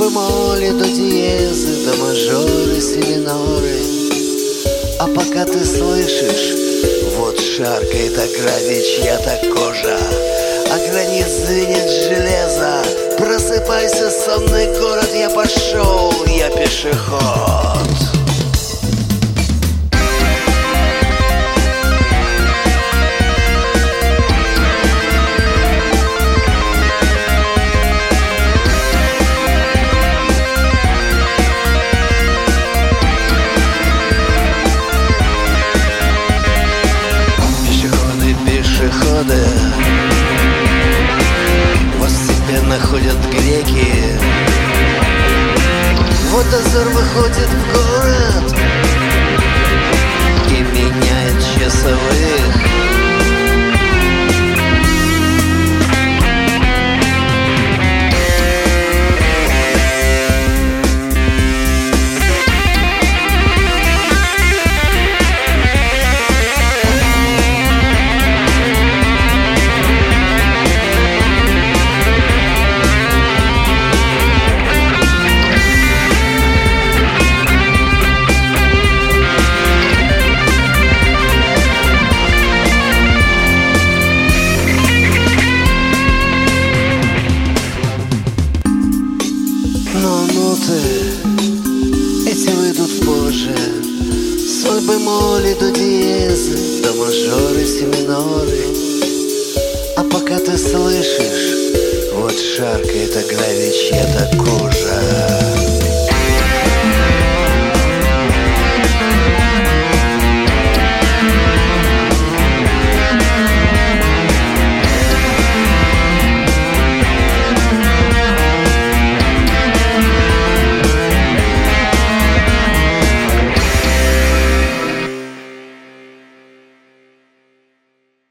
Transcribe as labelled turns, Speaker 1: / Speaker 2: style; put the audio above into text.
Speaker 1: бемоли, до диезы, до мажоры, си миноры. А пока ты слышишь, вот шаркает о гравий чья-то кожа, а гранит звенит железо. Просыпайся, сонный город, я пошел, я пешеход. Пешеходы постепенно ходят греки. Вот дозор выходит в город и меняет часовых. Но ноты эти выйдут позже. Соль бемоли, до диезы, до мажоры, си миноры. А пока ты слышишь, вот шаркает о гравий чья-то кожа.